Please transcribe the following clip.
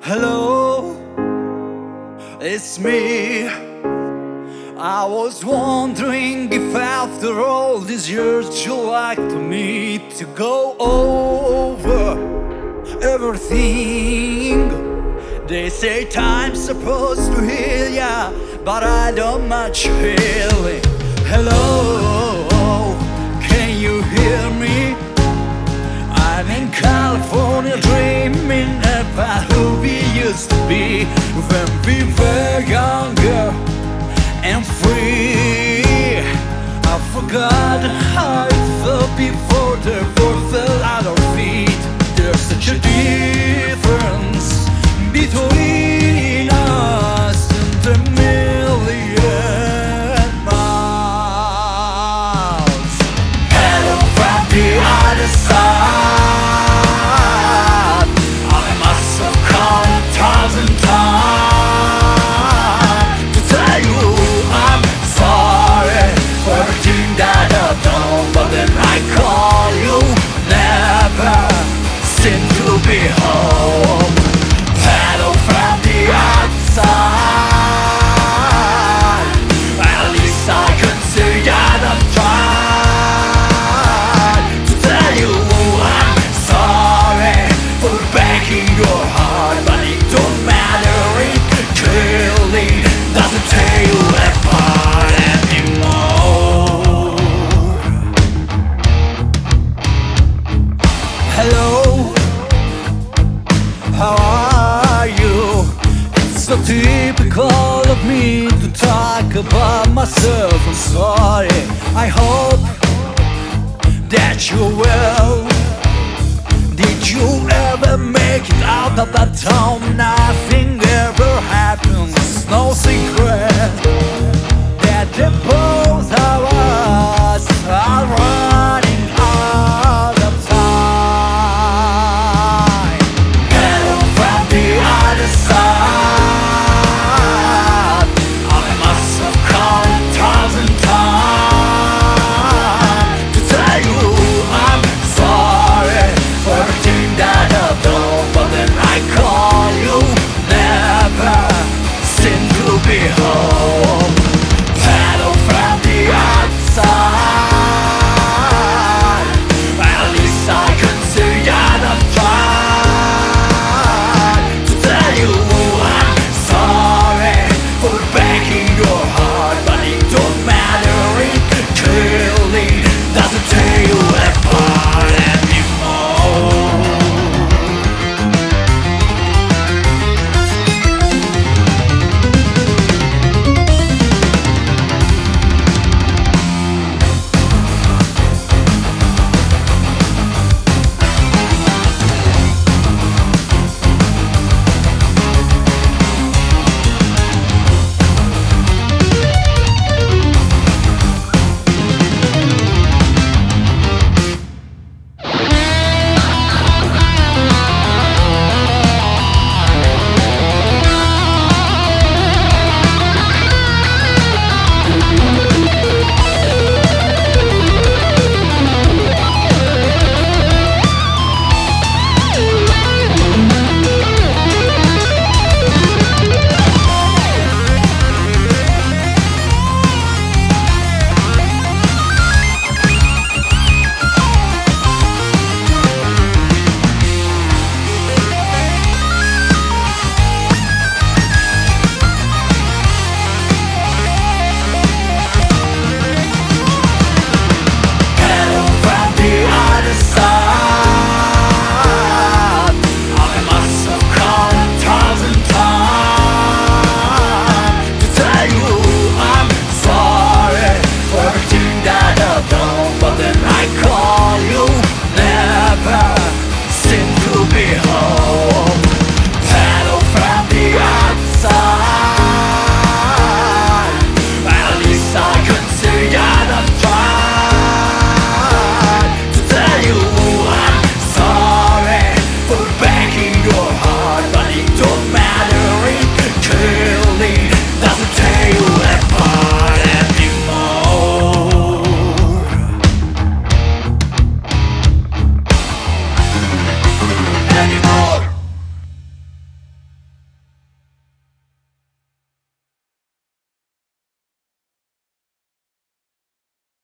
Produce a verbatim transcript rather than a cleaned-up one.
Hello, it's me. I was wondering if after all these years you'd like to meet to go over everything. They say time's supposed to heal ya, but I don't much healing. Hello, can you hear me? I'm in California dreaming about who we used to be when we were younger and free. I forgot how it felt before there was a lot of feet. There's such a difference between us and a million miles. Hello from the other side. Be home. Hello from the outside. At least I can say that I've tried to tell you I'm sorry for breaking your heart, but it don't matter. It clearly doesn't tear you apart anymore. Hello. How are you? It's so typical of me to talk about myself. I'm sorry. I hope that you will. Did you ever make it out of that town now?